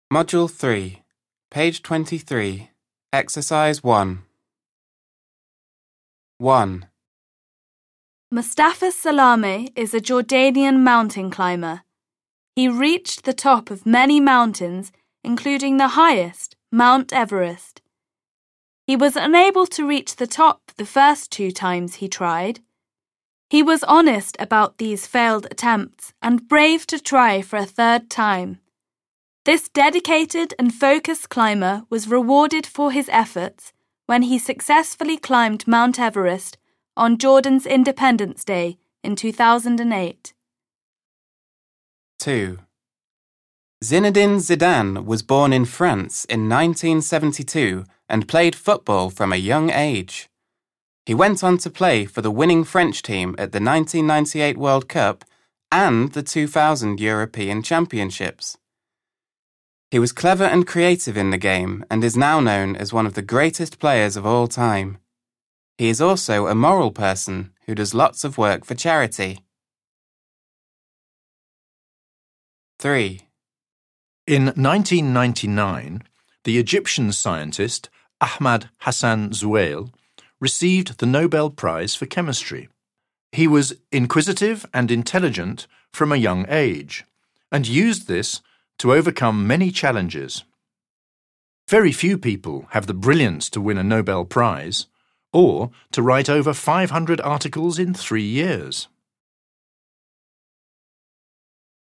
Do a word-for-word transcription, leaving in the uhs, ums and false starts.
Module three, page twenty-three, Exercise one. one. Mustafa Salame is a Jordanian mountain climber. He reached the top of many mountains, including the highest, Mount Everest. He was unable to reach the top the first two times he tried. He was honest about these failed attempts and brave to try for a third time. This dedicated and focused climber was rewarded for his efforts when he successfully climbed Mount Everest on Jordan's Independence Day in two thousand eight. two. Zinedine Zidane was born in France in nineteen seventy-two and played football from a young age. He went on to play for the winning French team at the nineteen ninety-eight World Cup and the two thousand European Championships. He was clever and creative in the game and is now known as one of the greatest players of all time. He is also a moral person who does lots of work for charity. three. In nineteen ninety-nine, the Egyptian scientist Ahmad Hassan Zuhail received the Nobel Prize for Chemistry. He was inquisitive and intelligent from a young age, and used this to overcome many challenges. Very few people have the brilliance to win a Nobel Prize, or to write over five hundred articles in three years.